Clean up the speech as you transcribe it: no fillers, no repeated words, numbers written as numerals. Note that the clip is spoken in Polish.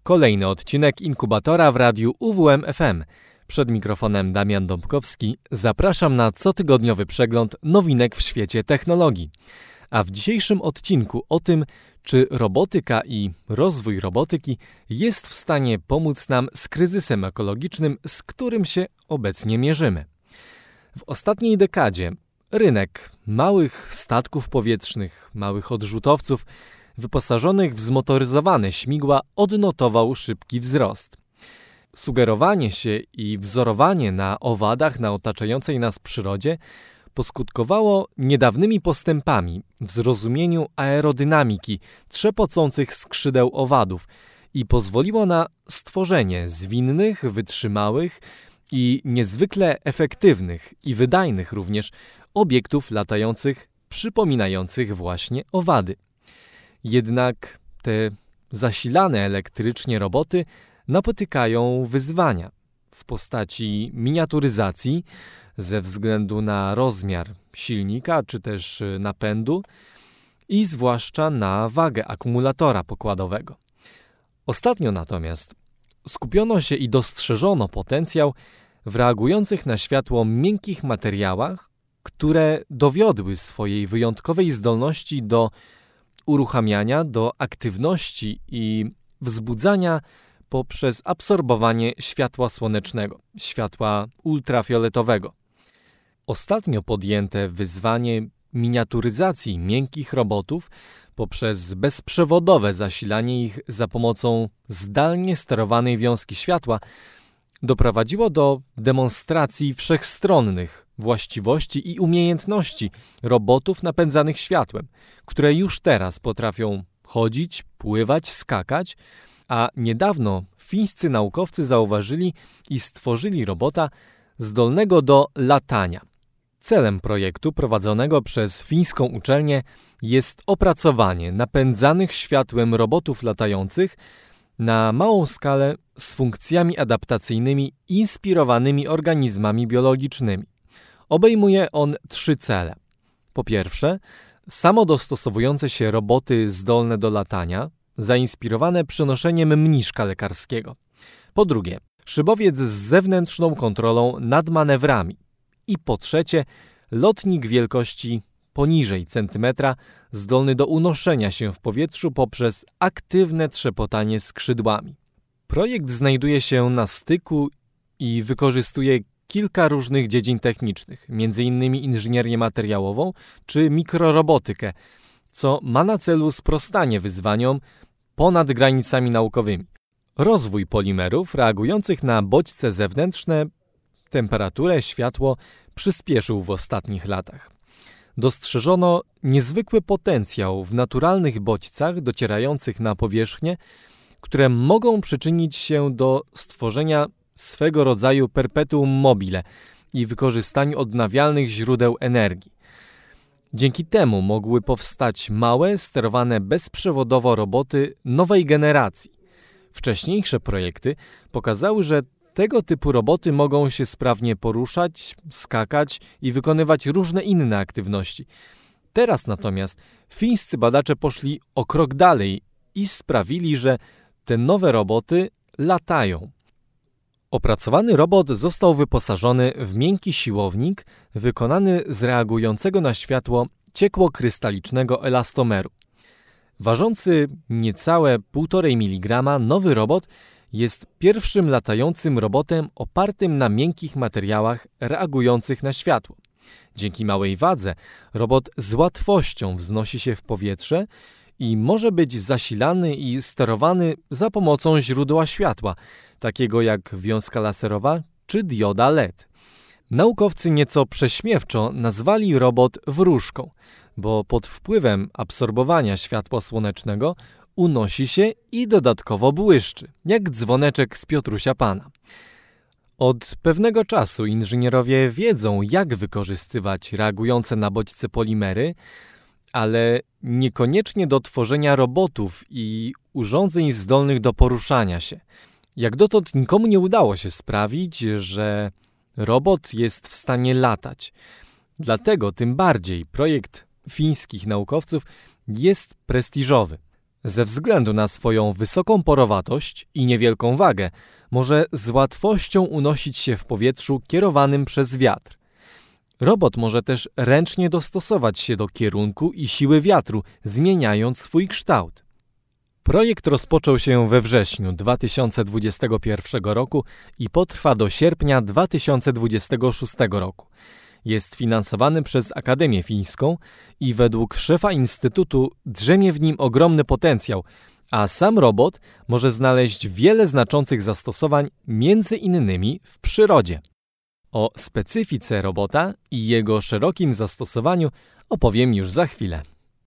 Kolejny odcinek inkubatora w radiu UWM FM. Przed mikrofonem Damian Dąbkowski. Zapraszam na cotygodniowy przegląd nowinek w świecie technologii. A w dzisiejszym odcinku o tym, czy robotyka i rozwój robotyki jest w stanie pomóc nam z kryzysem ekologicznym, z którym się obecnie mierzymy. W ostatniej dekadzie rynek małych statków powietrznych, małych odrzutowców wyposażonych w zmotoryzowane śmigła odnotował szybki wzrost. Sugerowanie się i wzorowanie na owadach na otaczającej nas przyrodzie poskutkowało niedawnymi postępami w zrozumieniu aerodynamiki trzepocących skrzydeł owadów i pozwoliło na stworzenie zwinnych, wytrzymałych i niezwykle efektywnych i wydajnych również obiektów latających przypominających właśnie owady. Jednak te zasilane elektrycznie roboty napotykają wyzwania w postaci miniaturyzacji ze względu na rozmiar silnika czy też napędu i zwłaszcza na wagę akumulatora pokładowego. Ostatnio natomiast skupiono się i dostrzeżono potencjał w reagujących na światło miękkich materiałach, które dowiodły swojej wyjątkowej zdolności do uruchamiania, do aktywności i wzbudzania poprzez absorbowanie światła słonecznego, światła ultrafioletowego. Ostatnio podjęte wyzwanie miniaturyzacji miękkich robotów poprzez bezprzewodowe zasilanie ich za pomocą zdalnie sterowanej wiązki światła doprowadziło do demonstracji wszechstronnych właściwości i umiejętności robotów napędzanych światłem, które już teraz potrafią chodzić, pływać, skakać, a niedawno fińscy naukowcy zauważyli i stworzyli robota zdolnego do latania. Celem projektu prowadzonego przez fińską uczelnię jest opracowanie napędzanych światłem robotów latających na małą skalę z funkcjami adaptacyjnymi inspirowanymi organizmami biologicznymi. Obejmuje on 3 cele. Po pierwsze, samodostosowujące się roboty zdolne do latania, zainspirowane przenoszeniem mniszka lekarskiego. Po drugie, szybowiec z zewnętrzną kontrolą nad manewrami. I po trzecie, lotnik wielkości poniżej centymetra, zdolny do unoszenia się w powietrzu poprzez aktywne trzepotanie skrzydłami. Projekt znajduje się na styku i wykorzystuje kilka różnych dziedzin technicznych, m.in. inżynierię materiałową czy mikrorobotykę, co ma na celu sprostanie wyzwaniom ponad granicami naukowymi. Rozwój polimerów reagujących na bodźce zewnętrzne, temperaturę, światło przyspieszył w ostatnich latach. Dostrzeżono niezwykły potencjał w naturalnych bodźcach docierających na powierzchnię, które mogą przyczynić się do stworzenia swego rodzaju perpetuum mobile i wykorzystaniu odnawialnych źródeł energii. Dzięki temu mogły powstać małe, sterowane bezprzewodowo roboty nowej generacji. Wcześniejsze projekty pokazały, że tego typu roboty mogą się sprawnie poruszać, skakać i wykonywać różne inne aktywności. Teraz natomiast fińscy badacze poszli o krok dalej i sprawili, że te nowe roboty latają. Opracowany robot został wyposażony w miękki siłownik wykonany z reagującego na światło ciekłokrystalicznego elastomeru. Ważący niecałe 1,5 mg nowy robot jest pierwszym latającym robotem opartym na miękkich materiałach reagujących na światło. Dzięki małej wadze robot z łatwością wznosi się w powietrze i może być zasilany i sterowany za pomocą źródła światła, takiego jak wiązka laserowa czy dioda LED. Naukowcy nieco prześmiewczo nazwali robot wróżką, bo pod wpływem absorbowania światła słonecznego unosi się i dodatkowo błyszczy, jak dzwoneczek z Piotrusia Pana. Od pewnego czasu inżynierowie wiedzą, jak wykorzystywać reagujące na bodźce polimery, ale niekoniecznie do tworzenia robotów i urządzeń zdolnych do poruszania się. Jak dotąd nikomu nie udało się sprawić, że robot jest w stanie latać. Dlatego tym bardziej projekt fińskich naukowców jest prestiżowy. Ze względu na swoją wysoką porowatość i niewielką wagę może z łatwością unosić się w powietrzu kierowanym przez wiatr. Robot może też ręcznie dostosować się do kierunku i siły wiatru, zmieniając swój kształt. Projekt rozpoczął się we wrześniu 2021 roku i potrwa do sierpnia 2026 roku. Jest finansowany przez Akademię Fińską i według szefa instytutu drzemie w nim ogromny potencjał, a sam robot może znaleźć wiele znaczących zastosowań, między innymi w przyrodzie. O specyfice robota i jego szerokim zastosowaniu opowiem już za chwilę.